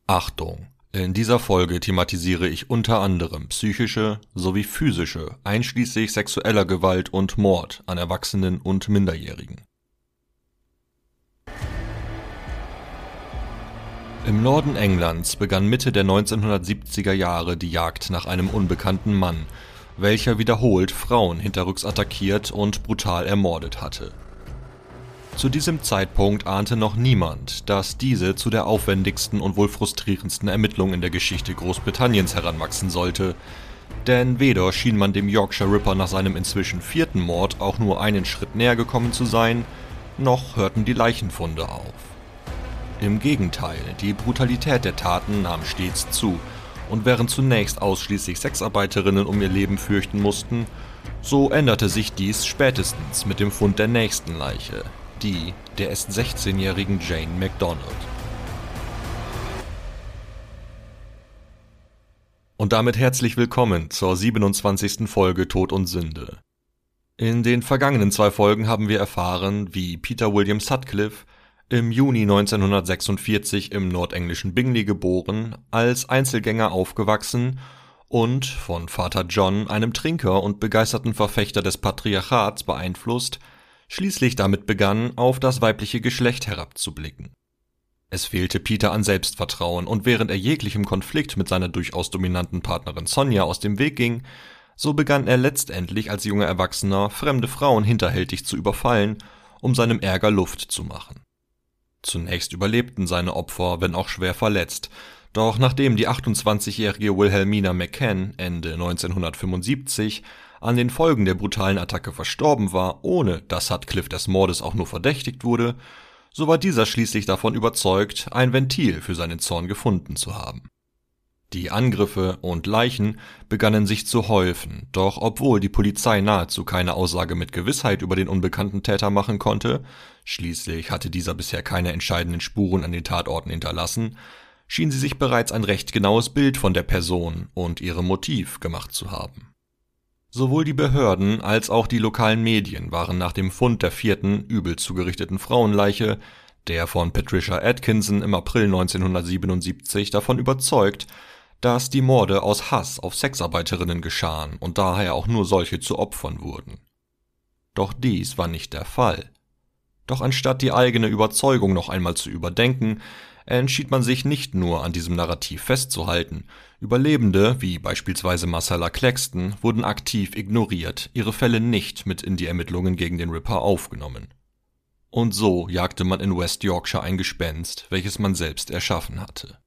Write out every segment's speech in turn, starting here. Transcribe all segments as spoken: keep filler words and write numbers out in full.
Achtung! In dieser Folge thematisiere ich unter anderem psychische sowie physische, einschließlich sexueller Gewalt und Mord an Erwachsenen und Minderjährigen. Im Norden Englands begann Mitte der neunzehnhundertsiebziger Jahre die Jagd nach einem unbekannten Mann, welcher wiederholt Frauen hinterrücks attackiert und brutal ermordet hatte. Zu diesem Zeitpunkt ahnte noch niemand, dass diese zu der aufwendigsten und wohl frustrierendsten Ermittlung in der Geschichte Großbritanniens heranwachsen sollte, denn weder schien man dem Yorkshire Ripper nach seinem inzwischen vierten Mord auch nur einen Schritt näher gekommen zu sein, noch hörten die Leichenfunde auf. Im Gegenteil, die Brutalität der Taten nahm stets zu, und während zunächst ausschließlich Sexarbeiterinnen um ihr Leben fürchten mussten, so änderte sich dies spätestens mit dem Fund der nächsten Leiche, die der erst sechzehnjährigen Jane MacDonald. Und damit herzlich willkommen zur siebenundzwanzigsten Folge Tod und Sünde. In den vergangenen zwei Folgen haben wir erfahren, wie Peter William Sutcliffe, im Juni neunzehnhundertsechsundvierzig im nordenglischen Bingley geboren, als Einzelgänger aufgewachsen und von Vater John, einem Trinker und begeisterten Verfechter des Patriarchats, beeinflusst, schließlich damit begann, auf das weibliche Geschlecht herabzublicken. Es fehlte Peter an Selbstvertrauen, und während er jeglichem Konflikt mit seiner durchaus dominanten Partnerin Sonja aus dem Weg ging, so begann er letztendlich als junger Erwachsener fremde Frauen hinterhältig zu überfallen, um seinem Ärger Luft zu machen. Zunächst überlebten seine Opfer, wenn auch schwer verletzt, doch nachdem die achtundzwanzigjährige Wilhelmina McCann Ende neunzehnhundertfünfundsiebzig an den Folgen der brutalen Attacke verstorben war, ohne dass Sutcliffe des Mordes auch nur verdächtigt wurde, so war dieser schließlich davon überzeugt, ein Ventil für seinen Zorn gefunden zu haben. Die Angriffe und Leichen begannen sich zu häufen, doch obwohl die Polizei nahezu keine Aussage mit Gewissheit über den unbekannten Täter machen konnte, schließlich hatte dieser bisher keine entscheidenden Spuren an den Tatorten hinterlassen, schien sie sich bereits ein recht genaues Bild von der Person und ihrem Motiv gemacht zu haben. Sowohl die Behörden als auch die lokalen Medien waren nach dem Fund der vierten, übel zugerichteten Frauenleiche, der von Patricia Atkinson im April neunzehnhundertsiebenundsiebzig, davon überzeugt, dass die Morde aus Hass auf Sexarbeiterinnen geschahen und daher auch nur solche zu Opfern wurden. Doch dies war nicht der Fall. Doch anstatt die eigene Überzeugung noch einmal zu überdenken, entschied man sich nicht nur an diesem Narrativ festzuhalten. Überlebende, wie beispielsweise Marcella Claxton, wurden aktiv ignoriert, ihre Fälle nicht mit in die Ermittlungen gegen den Ripper aufgenommen. Und so jagte man in West Yorkshire ein Gespenst, welches man selbst erschaffen hatte.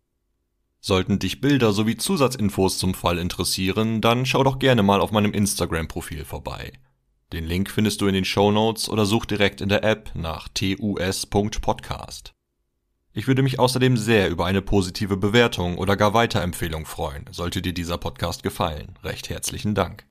Sollten dich Bilder sowie Zusatzinfos zum Fall interessieren, dann schau doch gerne mal auf meinem Instagram-Profil vorbei. Den Link findest du in den Shownotes oder such direkt in der App nach t u s punkt podcast. Ich würde mich außerdem sehr über eine positive Bewertung oder gar Weiterempfehlung freuen, sollte dir dieser Podcast gefallen. Recht herzlichen Dank.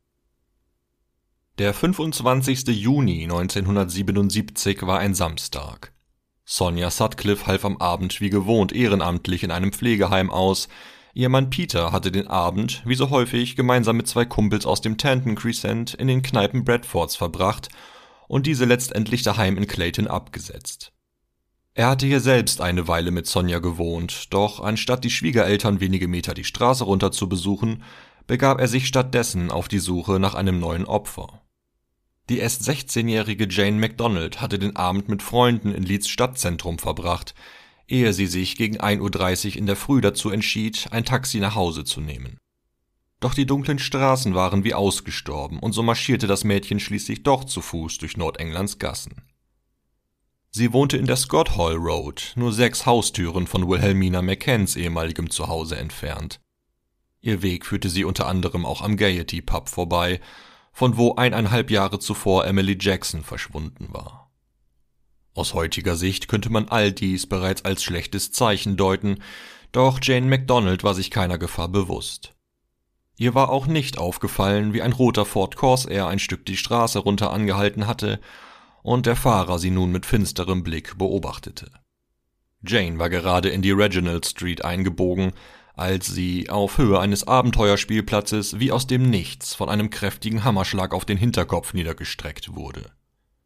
Der fünfundzwanzigste Juni neunzehnhundertsiebenundsiebzig war ein Samstag. Sonja Sutcliffe half am Abend wie gewohnt ehrenamtlich in einem Pflegeheim aus. Ihr Mann Peter hatte den Abend, wie so häufig, gemeinsam mit zwei Kumpels aus dem Tanton Crescent in den Kneipen Bradfords verbracht und diese letztendlich daheim in Clayton abgesetzt. Er hatte hier selbst eine Weile mit Sonja gewohnt, doch anstatt die Schwiegereltern wenige Meter die Straße runter zu besuchen, begab er sich stattdessen auf die Suche nach einem neuen Opfer. Die erst sechzehnjährige Jane MacDonald hatte den Abend mit Freunden in Leeds Stadtzentrum verbracht, ehe sie sich gegen ein Uhr dreißig in der Früh dazu entschied, ein Taxi nach Hause zu nehmen. Doch die dunklen Straßen waren wie ausgestorben, und so marschierte das Mädchen schließlich doch zu Fuß durch Nordenglands Gassen. Sie wohnte in der Scott Hall Road, nur sechs Haustüren von Wilhelmina McCanns ehemaligem Zuhause entfernt. Ihr Weg führte sie unter anderem auch am Gaiety Pub vorbei, von wo eineinhalb Jahre zuvor Emily Jackson verschwunden war. Aus heutiger Sicht könnte man all dies bereits als schlechtes Zeichen deuten, doch Jane MacDonald war sich keiner Gefahr bewusst. Ihr war auch nicht aufgefallen, wie ein roter Ford Corsair ein Stück die Straße runter angehalten hatte und der Fahrer sie nun mit finsterem Blick beobachtete. Jane war gerade in die Reginald Street eingebogen, als sie auf Höhe eines Abenteuerspielplatzes wie aus dem Nichts von einem kräftigen Hammerschlag auf den Hinterkopf niedergestreckt wurde.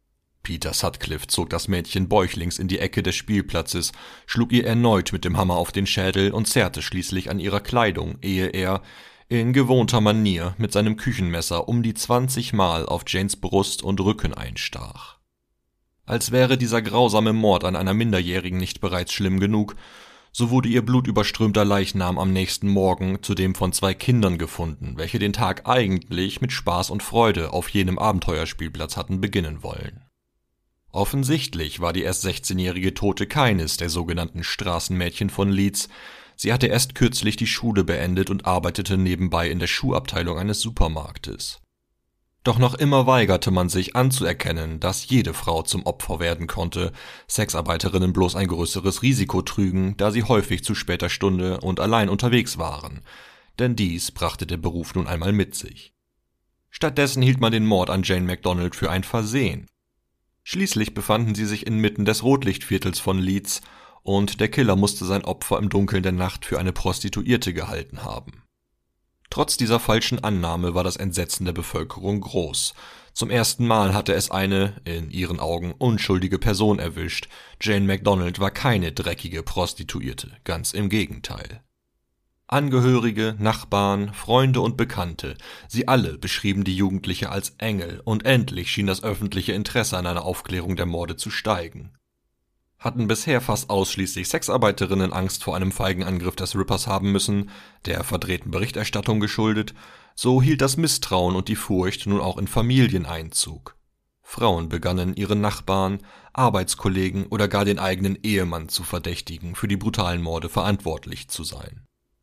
Peter Sutcliffe zog das Mädchen bäuchlings in die Ecke des Spielplatzes, schlug ihr erneut mit dem Hammer auf den Schädel und zerrte schließlich an ihrer Kleidung, ehe er, in gewohnter Manier, mit seinem Küchenmesser um die zwanzig Mal auf Janes Brust und Rücken einstach. Als wäre dieser grausame Mord an einer Minderjährigen nicht bereits schlimm genug, so wurde ihr blutüberströmter Leichnam am nächsten Morgen zudem von zwei Kindern gefunden, welche den Tag eigentlich mit Spaß und Freude auf jenem Abenteuerspielplatz hatten beginnen wollen. Offensichtlich war die erst sechzehnjährige Tote keines der sogenannten Straßenmädchen von Leeds. Sie hatte erst kürzlich die Schule beendet und arbeitete nebenbei in der Schuhabteilung eines Supermarktes. Doch noch immer weigerte man sich anzuerkennen, dass jede Frau zum Opfer werden konnte, Sexarbeiterinnen bloß ein größeres Risiko trügen, da sie häufig zu später Stunde und allein unterwegs waren, denn dies brachte der Beruf nun einmal mit sich. Stattdessen hielt man den Mord an Jane MacDonald für ein Versehen. Schließlich befanden sie sich inmitten des Rotlichtviertels von Leeds und der Killer musste sein Opfer im Dunkeln der Nacht für eine Prostituierte gehalten haben. Trotz dieser falschen Annahme war das Entsetzen der Bevölkerung groß. Zum ersten Mal hatte es eine, in ihren Augen unschuldige Person erwischt. Jane MacDonald war keine dreckige Prostituierte, ganz im Gegenteil. Angehörige, Nachbarn, Freunde und Bekannte, sie alle beschrieben die Jugendliche als Engel, und endlich schien das öffentliche Interesse an einer Aufklärung der Morde zu steigen. Hatten bisher fast ausschließlich Sexarbeiterinnen Angst vor einem feigen Angriff des Rippers haben müssen, der verdrehten Berichterstattung geschuldet, so hielt das Misstrauen und die Furcht nun auch in Familien Einzug. Frauen begannen, ihre Nachbarn, Arbeitskollegen oder gar den eigenen Ehemann zu verdächtigen, für die brutalen Morde verantwortlich zu sein.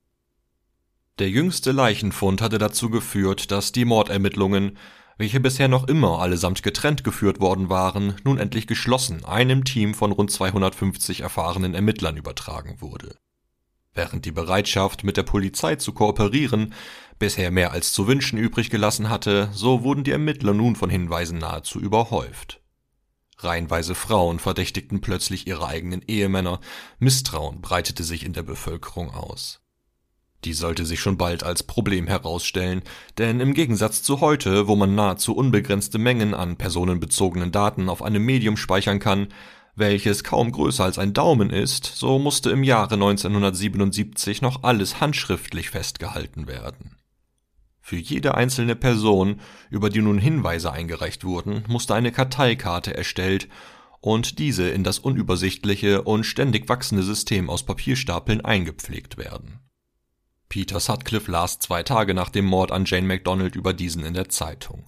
Der jüngste Leichenfund hatte dazu geführt, dass die Mordermittlungen, welche bisher noch immer allesamt getrennt geführt worden waren, nun endlich geschlossen einem Team von rund zweihundertfünfzig erfahrenen Ermittlern übertragen wurde. Während die Bereitschaft, mit der Polizei zu kooperieren, bisher mehr als zu wünschen übrig gelassen hatte, so wurden die Ermittler nun von Hinweisen nahezu überhäuft. Reihenweise Frauen verdächtigten plötzlich ihre eigenen Ehemänner, Misstrauen breitete sich in der Bevölkerung aus. Die sollte sich schon bald als Problem herausstellen, denn im Gegensatz zu heute, wo man nahezu unbegrenzte Mengen an personenbezogenen Daten auf einem Medium speichern kann, welches kaum größer als ein Daumen ist, so musste im Jahre neunzehnhundertsiebenundsiebzig noch alles handschriftlich festgehalten werden. Für jede einzelne Person, über die nun Hinweise eingereicht wurden, musste eine Karteikarte erstellt und diese in das unübersichtliche und ständig wachsende System aus Papierstapeln eingepflegt werden. Peter Sutcliffe las zwei Tage nach dem Mord an Jane MacDonald über diesen in der Zeitung.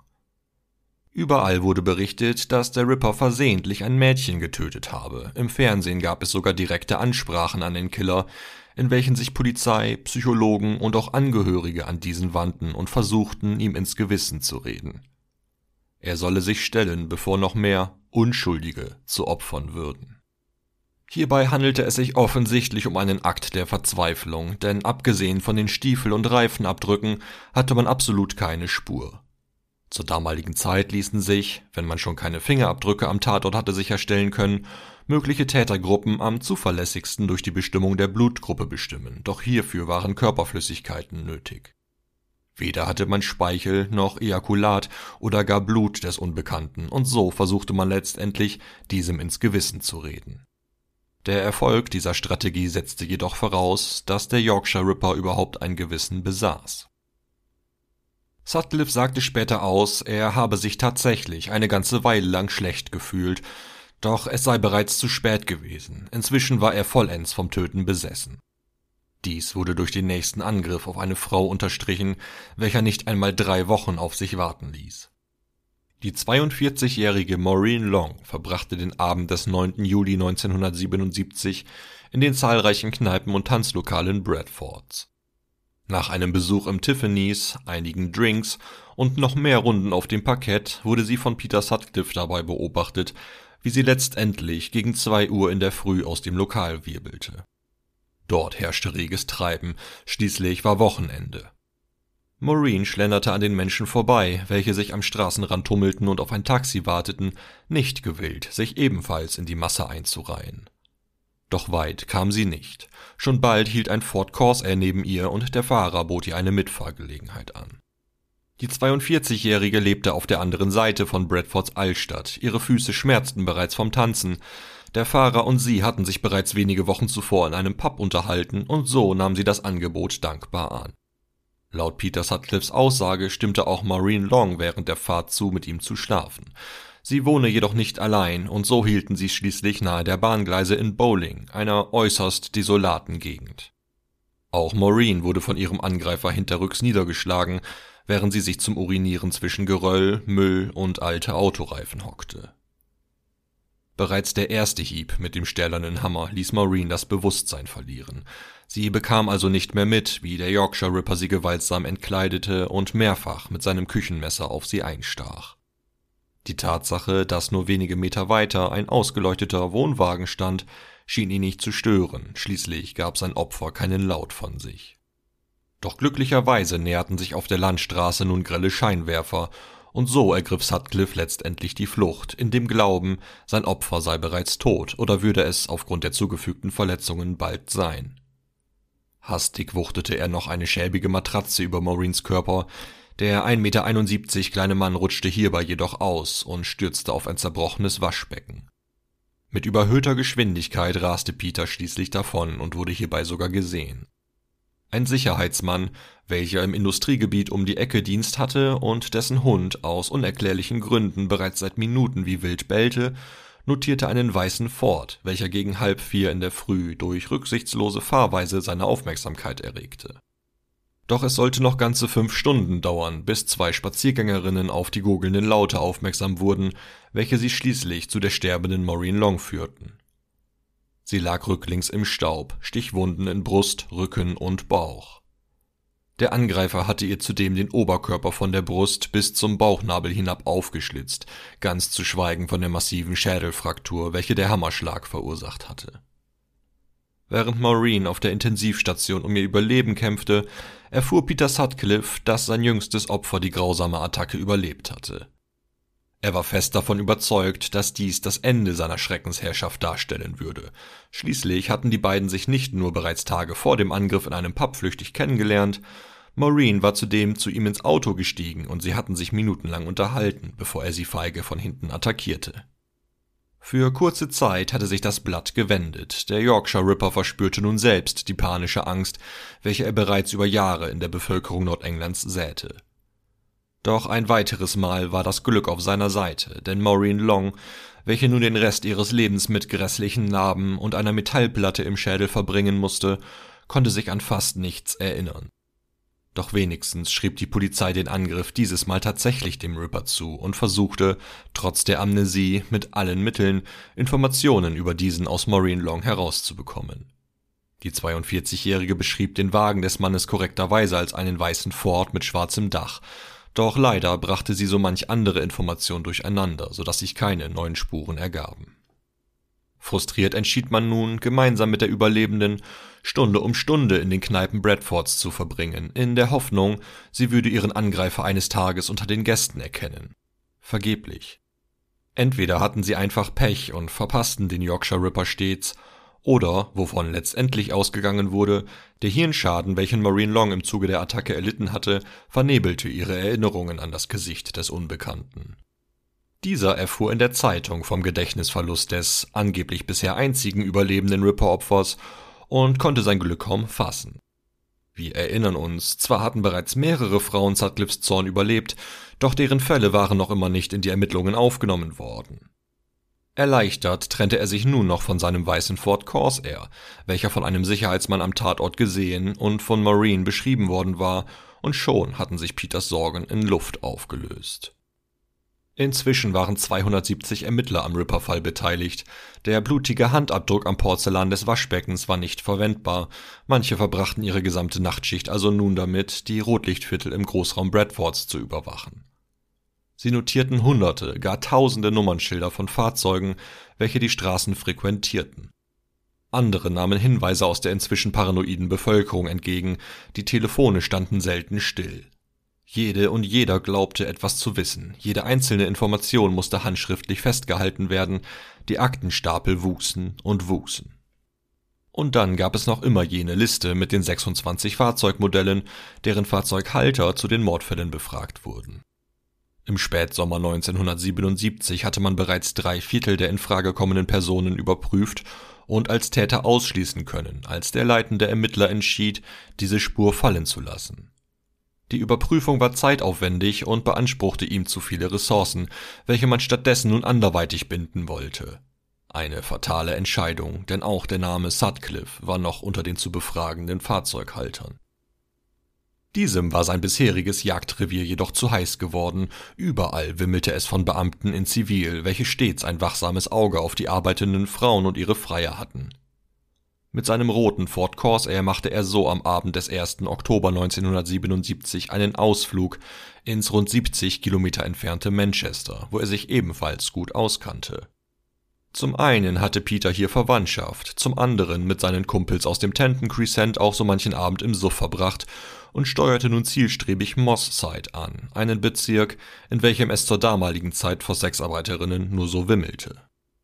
Überall wurde berichtet, dass der Ripper versehentlich ein Mädchen getötet habe. Im Fernsehen gab es sogar direkte Ansprachen an den Killer, in welchen sich Polizei, Psychologen und auch Angehörige an diesen wandten und versuchten, ihm ins Gewissen zu reden. Er solle sich stellen, bevor noch mehr Unschuldige zu Opfern würden. Hierbei handelte es sich offensichtlich um einen Akt der Verzweiflung, denn abgesehen von den Stiefel- und Reifenabdrücken hatte man absolut keine Spur. Zur damaligen Zeit ließen sich, wenn man schon keine Fingerabdrücke am Tatort hatte sicherstellen können, mögliche Tätergruppen am zuverlässigsten durch die Bestimmung der Blutgruppe bestimmen, doch hierfür waren Körperflüssigkeiten nötig. Weder hatte man Speichel noch Ejakulat oder gar Blut des Unbekannten, und so versuchte man letztendlich, diesem ins Gewissen zu reden. Der Erfolg dieser Strategie setzte jedoch voraus, dass der Yorkshire Ripper überhaupt ein Gewissen besaß. Sutcliffe sagte später aus, er habe sich tatsächlich eine ganze Weile lang schlecht gefühlt, doch es sei bereits zu spät gewesen, inzwischen war er vollends vom Töten besessen. Dies wurde durch den nächsten Angriff auf eine Frau unterstrichen, welcher nicht einmal drei Wochen auf sich warten ließ. Die zweiundvierzigjährige Maureen Long verbrachte den Abend des neunten Juli neunzehnhundertsiebenundsiebzig in den zahlreichen Kneipen und Tanzlokalen Bradfords. Nach einem Besuch im Tiffany's, einigen Drinks und noch mehr Runden auf dem Parkett wurde sie von Peter Sutcliffe dabei beobachtet, wie sie letztendlich gegen zwei Uhr in der Früh aus dem Lokal wirbelte. Dort herrschte reges Treiben, schließlich war Wochenende. Maureen schlenderte an den Menschen vorbei, welche sich am Straßenrand tummelten und auf ein Taxi warteten, nicht gewillt, sich ebenfalls in die Masse einzureihen. Doch weit kam sie nicht. Schon bald hielt ein Ford Corsair neben ihr und der Fahrer bot ihr eine Mitfahrgelegenheit an. Die zweiundvierzigjährige lebte auf der anderen Seite von Bradfords Altstadt, ihre Füße schmerzten bereits vom Tanzen. Der Fahrer und sie hatten sich bereits wenige Wochen zuvor in einem Pub unterhalten und so nahm sie das Angebot dankbar an. Laut Peter Sutcliffes Aussage stimmte auch Maureen Long während der Fahrt zu, mit ihm zu schlafen. Sie wohne jedoch nicht allein und so hielten sie schließlich nahe der Bahngleise in Bowling, einer äußerst desolaten Gegend. Auch Maureen wurde von ihrem Angreifer hinterrücks niedergeschlagen, während sie sich zum Urinieren zwischen Geröll, Müll und alte Autoreifen hockte. Bereits der erste Hieb mit dem stählernen Hammer ließ Maureen das Bewusstsein verlieren. Sie bekam also nicht mehr mit, wie der Yorkshire Ripper sie gewaltsam entkleidete und mehrfach mit seinem Küchenmesser auf sie einstach. Die Tatsache, dass nur wenige Meter weiter ein ausgeleuchteter Wohnwagen stand, schien ihn nicht zu stören, schließlich gab sein Opfer keinen Laut von sich. Doch glücklicherweise näherten sich auf der Landstraße nun grelle Scheinwerfer, und so ergriff Sutcliffe letztendlich die Flucht, in dem Glauben, sein Opfer sei bereits tot oder würde es aufgrund der zugefügten Verletzungen bald sein. Hastig wuchtete er noch eine schäbige Matratze über Maureens Körper, der ein Meter einundsiebzig kleine Mann rutschte hierbei jedoch aus und stürzte auf ein zerbrochenes Waschbecken. Mit überhöhter Geschwindigkeit raste Peter schließlich davon und wurde hierbei sogar gesehen. Ein Sicherheitsmann, welcher im Industriegebiet um die Ecke Dienst hatte und dessen Hund aus unerklärlichen Gründen bereits seit Minuten wie wild bellte, notierte einen weißen Ford, welcher gegen halb vier in der Früh durch rücksichtslose Fahrweise seine Aufmerksamkeit erregte. Doch es sollte noch ganze fünf Stunden dauern, bis zwei Spaziergängerinnen auf die gurgelnden Laute aufmerksam wurden, welche sie schließlich zu der sterbenden Maureen Long führten. Sie lag rücklings im Staub, Stichwunden in Brust, Rücken und Bauch. Der Angreifer hatte ihr zudem den Oberkörper von der Brust bis zum Bauchnabel hinab aufgeschlitzt, ganz zu schweigen von der massiven Schädelfraktur, welche der Hammerschlag verursacht hatte. Während Maureen auf der Intensivstation um ihr Überleben kämpfte, erfuhr Peter Sutcliffe, dass sein jüngstes Opfer die grausame Attacke überlebt hatte. Er war fest davon überzeugt, dass dies das Ende seiner Schreckensherrschaft darstellen würde. Schließlich hatten die beiden sich nicht nur bereits Tage vor dem Angriff in einem Pub flüchtig kennengelernt, Maureen war zudem zu ihm ins Auto gestiegen und sie hatten sich minutenlang unterhalten, bevor er sie feige von hinten attackierte. Für kurze Zeit hatte sich das Blatt gewendet. Der Yorkshire Ripper verspürte nun selbst die panische Angst, welche er bereits über Jahre in der Bevölkerung Nordenglands säte. Doch ein weiteres Mal war das Glück auf seiner Seite, denn Maureen Long, welche nun den Rest ihres Lebens mit grässlichen Narben und einer Metallplatte im Schädel verbringen musste, konnte sich an fast nichts erinnern. Doch wenigstens schrieb die Polizei den Angriff dieses Mal tatsächlich dem Ripper zu und versuchte, trotz der Amnesie, mit allen Mitteln Informationen über diesen aus Maureen Long herauszubekommen. Die zweiundvierzigjährige beschrieb den Wagen des Mannes korrekterweise als einen weißen Ford mit schwarzem Dach, doch leider brachte sie so manch andere Information durcheinander, sodass sich keine neuen Spuren ergaben. Frustriert entschied man nun, gemeinsam mit der Überlebenden Stunde um Stunde in den Kneipen Bradfords zu verbringen, in der Hoffnung, sie würde ihren Angreifer eines Tages unter den Gästen erkennen. Vergeblich. Entweder hatten sie einfach Pech und verpassten den Yorkshire Ripper stets, oder, wovon letztendlich ausgegangen wurde, der Hirnschaden, welchen Maureen Long im Zuge der Attacke erlitten hatte, vernebelte ihre Erinnerungen an das Gesicht des Unbekannten. Dieser erfuhr in der Zeitung vom Gedächtnisverlust des angeblich bisher einzigen überlebenden Ripper-Opfers und konnte sein Glück kaum fassen. Wir erinnern uns, zwar hatten bereits mehrere Frauen Sutcliffes Zorn überlebt, doch deren Fälle waren noch immer nicht in die Ermittlungen aufgenommen worden. Erleichtert trennte er sich nun noch von seinem weißen Ford Corsair, welcher von einem Sicherheitsmann am Tatort gesehen und von Maureen beschrieben worden war, und schon hatten sich Peters Sorgen in Luft aufgelöst. Inzwischen waren zweihundertsiebzig Ermittler am Ripper-Fall beteiligt. Der blutige Handabdruck am Porzellan des Waschbeckens war nicht verwendbar. Manche verbrachten ihre gesamte Nachtschicht also nun damit, die Rotlichtviertel im Großraum Bradfords zu überwachen. Sie notierten hunderte, gar tausende Nummernschilder von Fahrzeugen, welche die Straßen frequentierten. Andere nahmen Hinweise aus der inzwischen paranoiden Bevölkerung entgegen, die Telefone standen selten still. Jede und jeder glaubte, etwas zu wissen, jede einzelne Information musste handschriftlich festgehalten werden, die Aktenstapel wuchsen und wuchsen. Und dann gab es noch immer jene Liste mit den sechsundzwanzig Fahrzeugmodellen, deren Fahrzeughalter zu den Mordfällen befragt wurden. Im Spätsommer neunzehnhundertsiebenundsiebzig hatte man bereits drei Viertel der in Frage kommenden Personen überprüft und als Täter ausschließen können, als der leitende Ermittler entschied, diese Spur fallen zu lassen. Die Überprüfung war zeitaufwendig und beanspruchte ihm zu viele Ressourcen, welche man stattdessen nun anderweitig binden wollte. Eine fatale Entscheidung, denn auch der Name Sutcliffe war noch unter den zu befragenden Fahrzeughaltern. Diesem war sein bisheriges Jagdrevier jedoch zu heiß geworden, überall wimmelte es von Beamten in Zivil, welche stets ein wachsames Auge auf die arbeitenden Frauen und ihre Freier hatten. Mit seinem roten Ford Corsair machte er so am Abend des ersten Oktober neunzehnhundertsiebenundsiebzig einen Ausflug ins rund siebzig Kilometer entfernte Manchester, wo er sich ebenfalls gut auskannte. Zum einen hatte Peter hier Verwandtschaft, zum anderen mit seinen Kumpels aus dem Tenton Crescent auch so manchen Abend im Suff verbracht und steuerte nun zielstrebig Moss Side an, einen Bezirk, in welchem es zur damaligen Zeit vor Sexarbeiterinnen nur so wimmelte.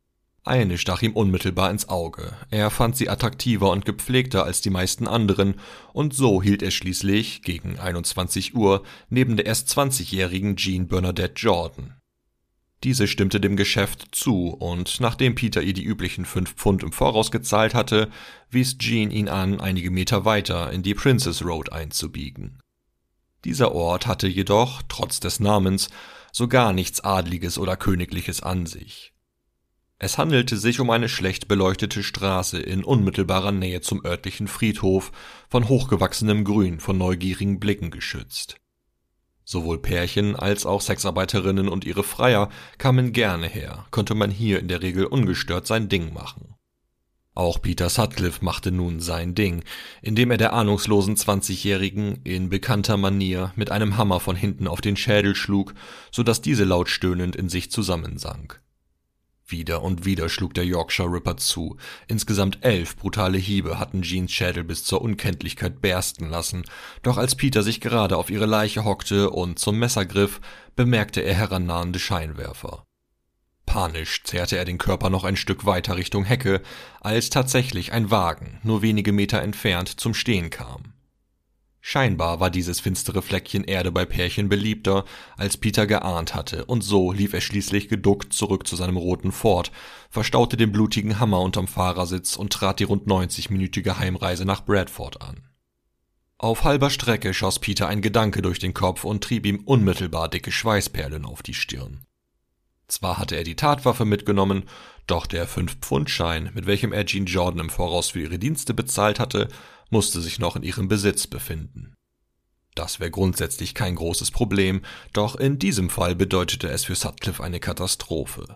Eine stach ihm unmittelbar ins Auge, er fand sie attraktiver und gepflegter als die meisten anderen, und so hielt er schließlich gegen einundzwanzig Uhr neben der erst zwanzigjährigen Jean Bernadette Jordan. Diese stimmte dem Geschäft zu, und nachdem Peter ihr die üblichen fünf Pfund im Voraus gezahlt hatte, wies Jean ihn an, einige Meter weiter in die Princess Road einzubiegen. Dieser Ort hatte jedoch, trotz des Namens, so gar nichts Adliges oder Königliches an sich. Es handelte sich um eine schlecht beleuchtete Straße in unmittelbarer Nähe zum örtlichen Friedhof, von hochgewachsenem Grün von neugierigen Blicken geschützt. Sowohl Pärchen als auch Sexarbeiterinnen und ihre Freier kamen gerne her, konnte man hier in der Regel ungestört sein Ding machen. Auch Peter Sutcliffe machte nun sein Ding, indem er der ahnungslosen zwanzigjährigen in bekannter Manier mit einem Hammer von hinten auf den Schädel schlug, so dass diese laut stöhnend in sich zusammensank. Wieder und wieder schlug der Yorkshire Ripper zu. Insgesamt elf brutale Hiebe hatten Jeans Schädel bis zur Unkenntlichkeit bersten lassen, doch als Peter sich gerade auf ihre Leiche hockte und zum Messer griff, bemerkte er herannahende Scheinwerfer. Panisch zerrte er den Körper noch ein Stück weiter Richtung Hecke, als tatsächlich ein Wagen, nur wenige Meter entfernt, zum Stehen kam. Scheinbar war dieses finstere Fleckchen Erde bei Pärchen beliebter, als Peter geahnt hatte, und so lief er schließlich geduckt zurück zu seinem roten Ford, verstaute den blutigen Hammer unterm Fahrersitz und trat die rund neunzigminütige Heimreise nach Bradford an. Auf halber Strecke schoss Peter ein Gedanke durch den Kopf und trieb ihm unmittelbar dicke Schweißperlen auf die Stirn. Zwar hatte er die Tatwaffe mitgenommen, doch der Fünf-Pfund-Schein, mit welchem er Jean Jordan im Voraus für ihre Dienste bezahlt hatte, musste sich noch in ihrem Besitz befinden. Das wäre grundsätzlich kein großes Problem, doch in diesem Fall bedeutete es für Sutcliffe eine Katastrophe.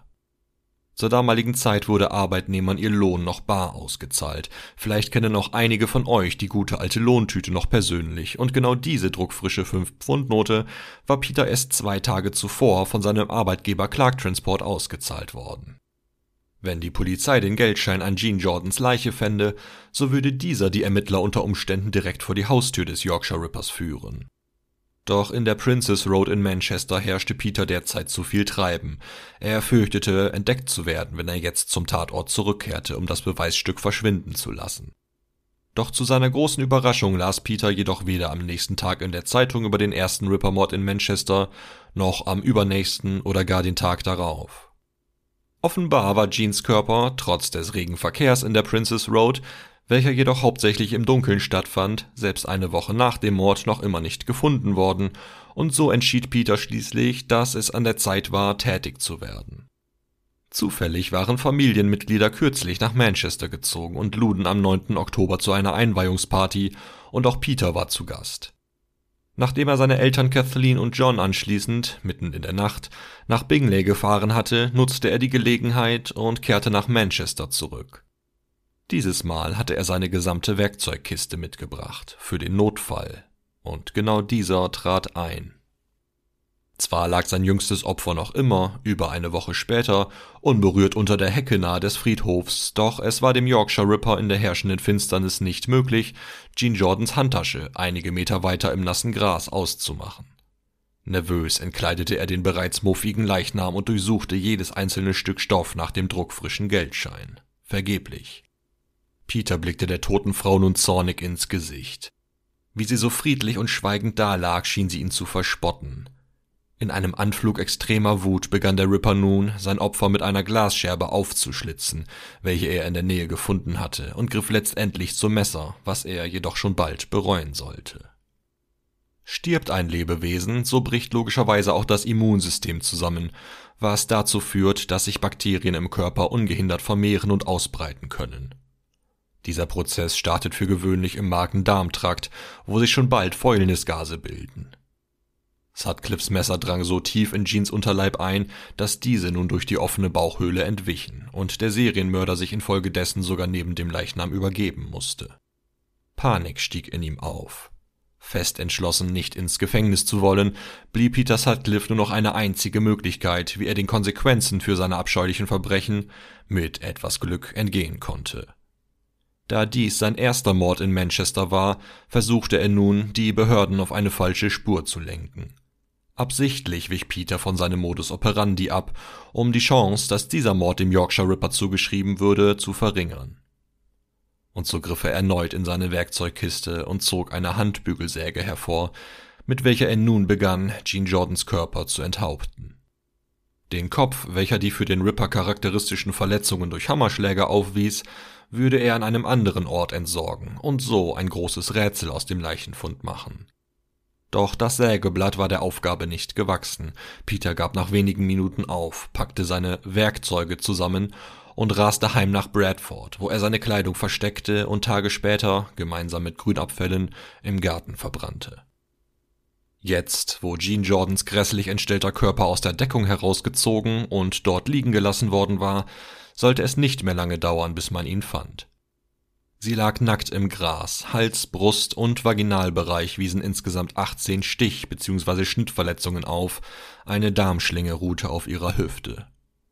Zur damaligen Zeit wurde Arbeitnehmern ihr Lohn noch bar ausgezahlt. Vielleicht kennen auch einige von euch die gute alte Lohntüte noch persönlich, und genau diese druckfrische Fünf-Pfund-Note war Peter erst zwei Tage zuvor von seinem Arbeitgeber Clark Transport ausgezahlt worden. Wenn die Polizei den Geldschein an Jean Jordans Leiche fände, so würde dieser die Ermittler unter Umständen direkt vor die Haustür des Yorkshire Rippers führen. Doch in der Princess Road in Manchester herrschte Peter derzeit zu viel Treiben. Er fürchtete, entdeckt zu werden, wenn er jetzt zum Tatort zurückkehrte, um das Beweisstück verschwinden zu lassen. Doch zu seiner großen Überraschung las Peter jedoch weder am nächsten Tag in der Zeitung über den ersten Rippermord in Manchester, noch am übernächsten oder gar den Tag darauf. Offenbar war Jeans Körper, trotz des regen Verkehrs in der Princess Road, welcher jedoch hauptsächlich im Dunkeln stattfand, selbst eine Woche nach dem Mord noch immer nicht gefunden worden, und so entschied Peter schließlich, dass es an der Zeit war, tätig zu werden. Zufällig waren Familienmitglieder kürzlich nach Manchester gezogen und luden am neunten Oktober zu einer Einweihungsparty, und auch Peter war zu Gast. Nachdem er seine Eltern Kathleen und John anschließend, mitten in der Nacht, nach Bingley gefahren hatte, nutzte er die Gelegenheit und kehrte nach Manchester zurück. Dieses Mal hatte er seine gesamte Werkzeugkiste mitgebracht, für den Notfall, und genau dieser trat ein. Zwar lag sein jüngstes Opfer noch immer, über eine Woche später, unberührt unter der Hecke nahe des Friedhofs, doch es war dem Yorkshire Ripper in der herrschenden Finsternis nicht möglich, Jean Jordans Handtasche einige Meter weiter im nassen Gras auszumachen. Nervös entkleidete er den bereits muffigen Leichnam und durchsuchte jedes einzelne Stück Stoff nach dem druckfrischen Geldschein. Vergeblich. Peter blickte der toten Frau nun zornig ins Gesicht. Wie sie so friedlich und schweigend dalag, schien sie ihn zu verspotten. In einem Anflug extremer Wut begann der Ripper nun, sein Opfer mit einer Glasscherbe aufzuschlitzen, welche er in der Nähe gefunden hatte, und griff letztendlich zum Messer, was er jedoch schon bald bereuen sollte. Stirbt ein Lebewesen, so bricht logischerweise auch das Immunsystem zusammen, was dazu führt, dass sich Bakterien im Körper ungehindert vermehren und ausbreiten können. Dieser Prozess startet für gewöhnlich im Magen-Darm-Trakt, wo sich schon bald Fäulnisgase bilden. Sutcliffes Messer drang so tief in Jeans Unterleib ein, dass diese nun durch die offene Bauchhöhle entwichen und der Serienmörder sich infolgedessen sogar neben dem Leichnam übergeben musste. Panik stieg in ihm auf. Fest entschlossen, nicht ins Gefängnis zu wollen, blieb Peter Sutcliffe nur noch eine einzige Möglichkeit, wie er den Konsequenzen für seine abscheulichen Verbrechen mit etwas Glück entgehen konnte. Da dies sein erster Mord in Manchester war, versuchte er nun, die Behörden auf eine falsche Spur zu lenken. Absichtlich wich Peter von seinem Modus operandi ab, um die Chance, dass dieser Mord dem Yorkshire Ripper zugeschrieben würde, zu verringern. Und so griff er erneut in seine Werkzeugkiste und zog eine Handbügelsäge hervor, mit welcher er nun begann, Jean Jordans Körper zu enthaupten. Den Kopf, welcher die für den Ripper charakteristischen Verletzungen durch Hammerschläge aufwies, würde er an einem anderen Ort entsorgen und so ein großes Rätsel aus dem Leichenfund machen. Doch das Sägeblatt war der Aufgabe nicht gewachsen. Peter gab nach wenigen Minuten auf, packte seine Werkzeuge zusammen und raste heim nach Bradford, wo er seine Kleidung versteckte und Tage später, gemeinsam mit Grünabfällen, im Garten verbrannte. Jetzt, wo Jean Jordans grässlich entstellter Körper aus der Deckung herausgezogen und dort liegen gelassen worden war, sollte es nicht mehr lange dauern, bis man ihn fand. Sie lag nackt im Gras, Hals-, Brust- und Vaginalbereich wiesen insgesamt achtzehn Stich- bzw. Schnittverletzungen auf, eine Darmschlinge ruhte auf ihrer Hüfte.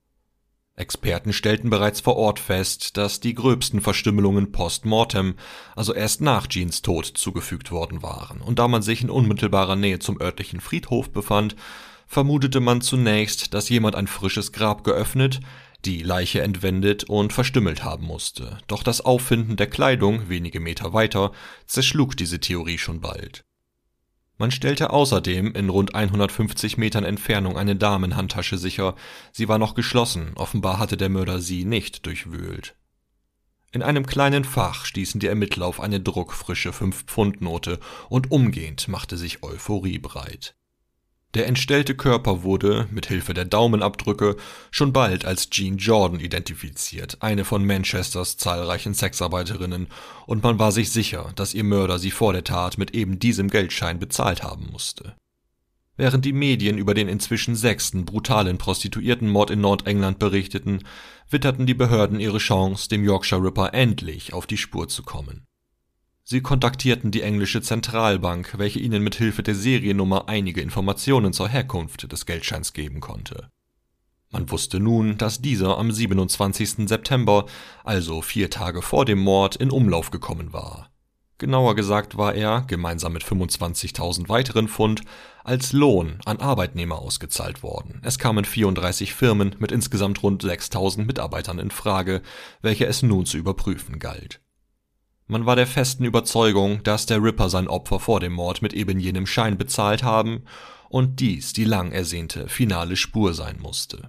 Experten stellten bereits vor Ort fest, dass die gröbsten Verstümmelungen post mortem, also erst nach Jeans Tod, zugefügt worden waren, und da man sich in unmittelbarer Nähe zum örtlichen Friedhof befand, vermutete man zunächst, dass jemand ein frisches Grab geöffnet, die Leiche entwendet und verstümmelt haben musste, doch das Auffinden der Kleidung wenige Meter weiter zerschlug diese Theorie schon bald. Man stellte außerdem in rund hundertfünfzig Metern Entfernung eine Damenhandtasche sicher, sie war noch geschlossen, offenbar hatte der Mörder sie nicht durchwühlt. In einem kleinen Fach stießen die Ermittler auf eine druckfrische fünf-Pfund-Note und umgehend machte sich Euphorie breit. Der entstellte Körper wurde, mit Hilfe der Daumenabdrücke, schon bald als Jean Jordan identifiziert, eine von Manchesters zahlreichen Sexarbeiterinnen, und man war sich sicher, dass ihr Mörder sie vor der Tat mit eben diesem Geldschein bezahlt haben musste. Während die Medien über den inzwischen sechsten brutalen Prostituiertenmord in Nordengland berichteten, witterten die Behörden ihre Chance, dem Yorkshire Ripper endlich auf die Spur zu kommen. Sie kontaktierten die englische Zentralbank, welche ihnen mit Hilfe der Seriennummer einige Informationen zur Herkunft des Geldscheins geben konnte. Man wusste nun, dass dieser am siebenundzwanzigsten September, also vier Tage vor dem Mord, in Umlauf gekommen war. Genauer gesagt war er, gemeinsam mit fünfundzwanzigtausend weiteren Pfund, als Lohn an Arbeitnehmer ausgezahlt worden. Es kamen vierunddreißig Firmen mit insgesamt rund sechstausend Mitarbeitern in Frage, welche es nun zu überprüfen galt. Man war der festen Überzeugung, dass der Ripper sein Opfer vor dem Mord mit eben jenem Schein bezahlt haben und dies die lang ersehnte finale Spur sein musste.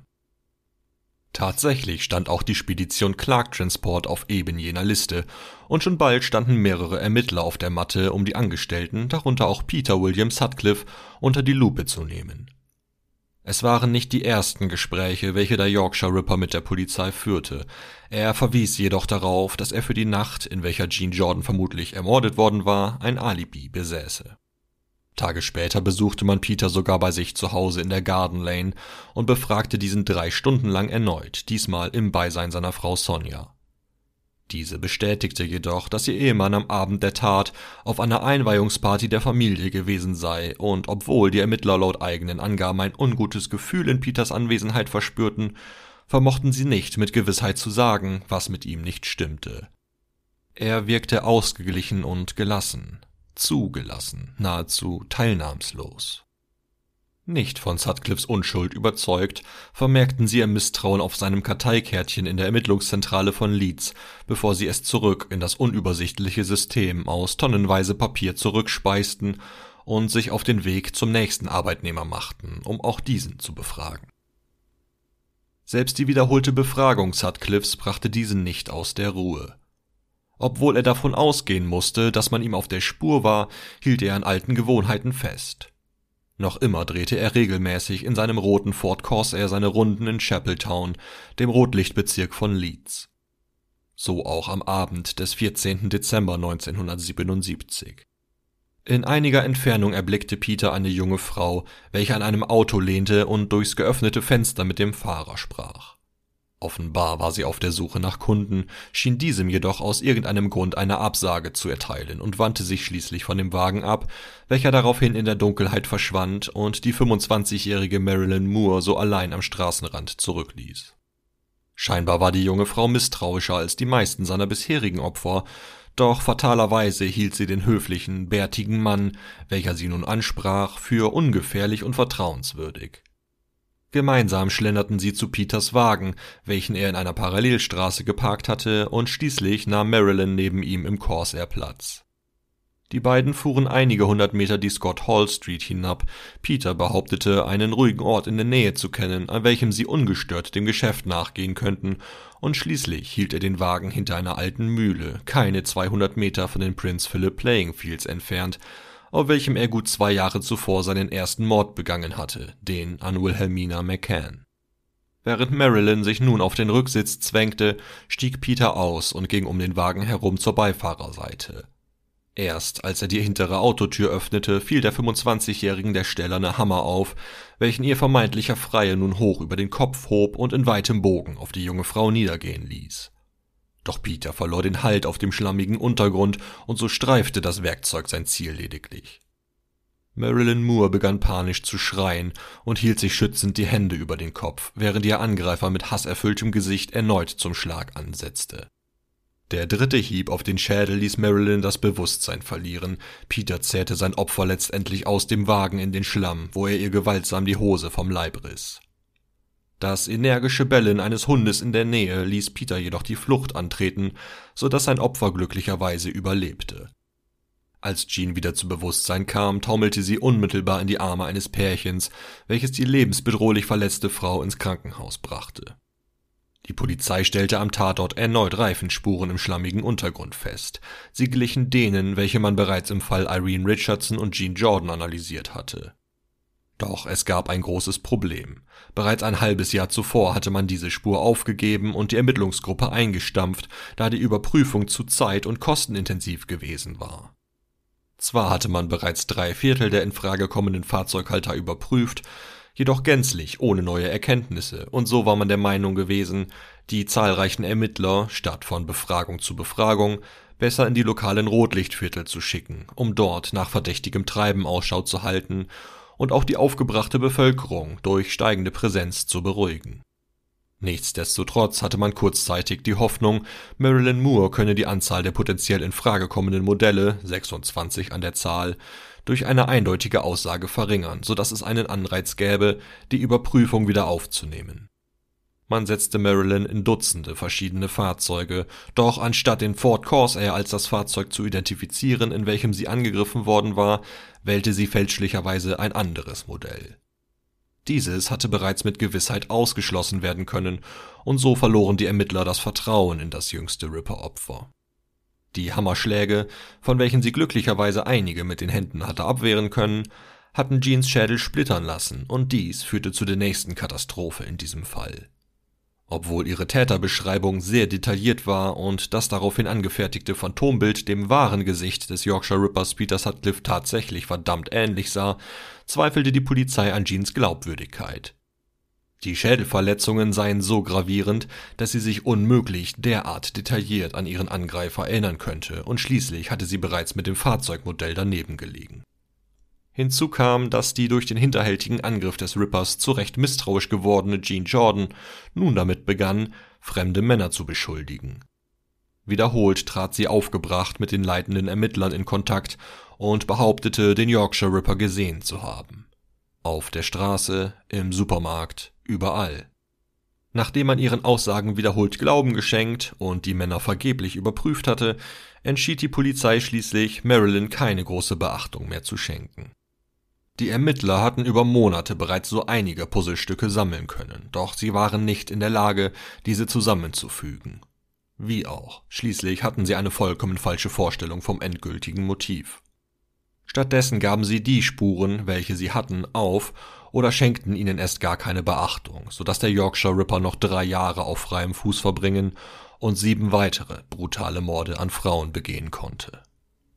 Tatsächlich stand auch die Spedition Clark Transport auf eben jener Liste und schon bald standen mehrere Ermittler auf der Matte, um die Angestellten, darunter auch Peter William Sutcliffe, unter die Lupe zu nehmen. Es waren nicht die ersten Gespräche, welche der Yorkshire Ripper mit der Polizei führte. Er verwies jedoch darauf, dass er für die Nacht, in welcher Jean Jordan vermutlich ermordet worden war, ein Alibi besäße. Tage später besuchte man Peter sogar bei sich zu Hause in der Garden Lane und befragte diesen drei Stunden lang erneut, diesmal im Beisein seiner Frau Sonja. Diese bestätigte jedoch, dass ihr Ehemann am Abend der Tat auf einer Einweihungsparty der Familie gewesen sei, und obwohl die Ermittler laut eigenen Angaben ein ungutes Gefühl in Peters Anwesenheit verspürten, vermochten sie nicht mit Gewissheit zu sagen, was mit ihm nicht stimmte. Er wirkte ausgeglichen und gelassen, zu gelassen, nahezu teilnahmslos. Nicht von Sutcliffes Unschuld überzeugt, vermerkten sie ihr Misstrauen auf seinem Karteikärtchen in der Ermittlungszentrale von Leeds, bevor sie es zurück in das unübersichtliche System aus tonnenweise Papier zurückspeisten und sich auf den Weg zum nächsten Arbeitnehmer machten, um auch diesen zu befragen. Selbst die wiederholte Befragung Sutcliffes brachte diesen nicht aus der Ruhe. Obwohl er davon ausgehen musste, dass man ihm auf der Spur war, hielt er an alten Gewohnheiten fest. Noch immer drehte er regelmäßig in seinem roten Ford Corsair seine Runden in Chapeltown, dem Rotlichtbezirk von Leeds. So auch am Abend des vierzehnten Dezember neunzehnhundertsiebenundsiebzig. In einiger Entfernung erblickte Peter eine junge Frau, welche an einem Auto lehnte und durchs geöffnete Fenster mit dem Fahrer sprach. Offenbar war sie auf der Suche nach Kunden, schien diesem jedoch aus irgendeinem Grund eine Absage zu erteilen und wandte sich schließlich von dem Wagen ab, welcher daraufhin in der Dunkelheit verschwand und die fünfundzwanzigjährige Marilyn Moore so allein am Straßenrand zurückließ. Scheinbar war die junge Frau misstrauischer als die meisten seiner bisherigen Opfer, doch fatalerweise hielt sie den höflichen, bärtigen Mann, welcher sie nun ansprach, für ungefährlich und vertrauenswürdig. Gemeinsam schlenderten sie zu Peters Wagen, welchen er in einer Parallelstraße geparkt hatte, und schließlich nahm Marilyn neben ihm im Corsair Platz. Die beiden fuhren einige hundert Meter die Scott Hall Street hinab. Peter behauptete, einen ruhigen Ort in der Nähe zu kennen, an welchem sie ungestört dem Geschäft nachgehen könnten, und schließlich hielt er den Wagen hinter einer alten Mühle, keine zweihundert Meter von den Prince Philip Playing Fields entfernt, auf welchem er gut zwei Jahre zuvor seinen ersten Mord begangen hatte, den an Wilhelmina McCann. Während Marilyn sich nun auf den Rücksitz zwängte, stieg Peter aus und ging um den Wagen herum zur Beifahrerseite. Erst als er die hintere Autotür öffnete, fiel der fünfundzwanzigjährigen der stählerne Hammer auf, welchen ihr vermeintlicher Freie nun hoch über den Kopf hob und in weitem Bogen auf die junge Frau niedergehen ließ. Doch Peter verlor den Halt auf dem schlammigen Untergrund, und so streifte das Werkzeug sein Ziel lediglich. Marilyn Moore begann panisch zu schreien und hielt sich schützend die Hände über den Kopf, während ihr Angreifer mit hasserfülltem Gesicht erneut zum Schlag ansetzte. Der dritte Hieb auf den Schädel ließ Marilyn das Bewusstsein verlieren. Peter zerrte sein Opfer letztendlich aus dem Wagen in den Schlamm, wo er ihr gewaltsam die Hose vom Leib riss. Das energische Bellen eines Hundes in der Nähe ließ Peter jedoch die Flucht antreten, so dass sein Opfer glücklicherweise überlebte. Als Jean wieder zu Bewusstsein kam, taumelte sie unmittelbar in die Arme eines Pärchens, welches die lebensbedrohlich verletzte Frau ins Krankenhaus brachte. Die Polizei stellte am Tatort erneut Reifenspuren im schlammigen Untergrund fest. Sie glichen denen, welche man bereits im Fall Irene Richardson und Jean Jordan analysiert hatte. Doch es gab ein großes Problem. Bereits ein halbes Jahr zuvor hatte man diese Spur aufgegeben und die Ermittlungsgruppe eingestampft, da die Überprüfung zu zeit- und kostenintensiv gewesen war. Zwar hatte man bereits drei Viertel der in Frage kommenden Fahrzeughalter überprüft, jedoch gänzlich ohne neue Erkenntnisse, und so war man der Meinung gewesen, die zahlreichen Ermittler, statt von Befragung zu Befragung, besser in die lokalen Rotlichtviertel zu schicken, um dort nach verdächtigem Treiben Ausschau zu halten und auch die aufgebrachte Bevölkerung durch steigende Präsenz zu beruhigen. Nichtsdestotrotz hatte man kurzzeitig die Hoffnung, Marilyn Moore könne die Anzahl der potenziell in Frage kommenden Modelle, sechsundzwanzig an der Zahl, durch eine eindeutige Aussage verringern, so dass es einen Anreiz gäbe, die Überprüfung wieder aufzunehmen. Man setzte Marilyn in Dutzende verschiedene Fahrzeuge, doch anstatt den Ford Corsair als das Fahrzeug zu identifizieren, in welchem sie angegriffen worden war, wählte sie fälschlicherweise ein anderes Modell. Dieses hatte bereits mit Gewissheit ausgeschlossen werden können, und so verloren die Ermittler das Vertrauen in das jüngste Ripper-Opfer. Die Hammerschläge, von welchen sie glücklicherweise einige mit den Händen hatte abwehren können, hatten Jeans Schädel splittern lassen, und dies führte zu der nächsten Katastrophe in diesem Fall. Obwohl ihre Täterbeschreibung sehr detailliert war und das daraufhin angefertigte Phantombild dem wahren Gesicht des Yorkshire Rippers Peter Sutcliffe tatsächlich verdammt ähnlich sah, zweifelte die Polizei an Jeans Glaubwürdigkeit. Die Schädelverletzungen seien so gravierend, dass sie sich unmöglich derart detailliert an ihren Angreifer erinnern könnte, und schließlich hatte sie bereits mit dem Fahrzeugmodell daneben gelegen. Hinzu kam, dass die durch den hinterhältigen Angriff des Rippers zu Recht misstrauisch gewordene Jean Jordan nun damit begann, fremde Männer zu beschuldigen. Wiederholt trat sie aufgebracht mit den leitenden Ermittlern in Kontakt und behauptete, den Yorkshire Ripper gesehen zu haben. Auf der Straße, im Supermarkt, überall. Nachdem man ihren Aussagen wiederholt Glauben geschenkt und die Männer vergeblich überprüft hatte, entschied die Polizei schließlich, Marilyn keine große Beachtung mehr zu schenken. Die Ermittler hatten über Monate bereits so einige Puzzlestücke sammeln können, doch sie waren nicht in der Lage, diese zusammenzufügen. Wie auch, schließlich hatten sie eine vollkommen falsche Vorstellung vom endgültigen Motiv. Stattdessen gaben sie die Spuren, welche sie hatten, auf oder schenkten ihnen erst gar keine Beachtung, sodass der Yorkshire Ripper noch drei Jahre auf freiem Fuß verbringen und sieben weitere brutale Morde an Frauen begehen konnte.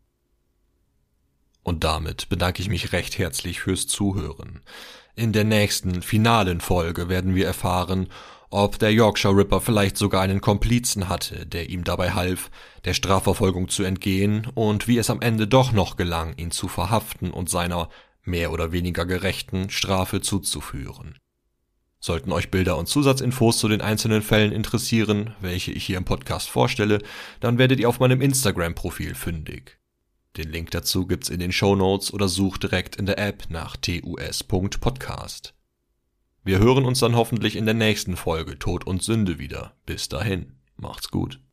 Und damit bedanke ich mich recht herzlich fürs Zuhören. In der nächsten, finalen Folge werden wir erfahren, ob der Yorkshire Ripper vielleicht sogar einen Komplizen hatte, der ihm dabei half, der Strafverfolgung zu entgehen und wie es am Ende doch noch gelang, ihn zu verhaften und seiner mehr oder weniger gerechten Strafe zuzuführen. Sollten euch Bilder und Zusatzinfos zu den einzelnen Fällen interessieren, welche ich hier im Podcast vorstelle, dann werdet ihr auf meinem Instagram-Profil fündig. Den Link dazu gibt's in den Shownotes oder sucht direkt in der App nach t u s punkt podcast. Wir hören uns dann hoffentlich in der nächsten Folge Tod und Sünde wieder. Bis dahin, macht's gut.